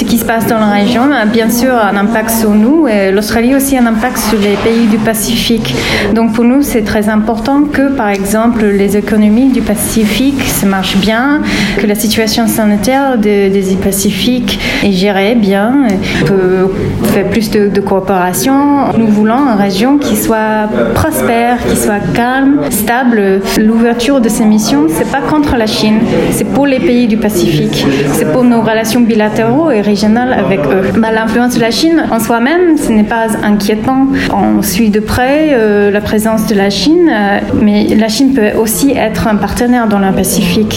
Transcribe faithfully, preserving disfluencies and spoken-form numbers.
ce qui se passe dans la région a bien sûr un impact sur nous et l'Australie aussi un impact sur les pays du Pacifique. Donc pour nous, c'est très important que, par exemple, les économies du Pacifique se marchent bien, que la situation sanitaire de, des îles Pacifiques est gérée bien, on peut faire plus de, de coopération. Nous voulons une région qui soit prospère, qui soit calme, stable. L'ouverture de ces missions, c'est pas contre la Chine, c'est pour les pays du Pacifique, c'est pour nos relations bilatérales et régionales avec eux. Bah, l'influence de la Chine en soi-même, ce n'est pas inquiétant. On suit de près euh, la présence de la Chine, euh, mais la Chine peut aussi être un partenaire dans le Pacifique.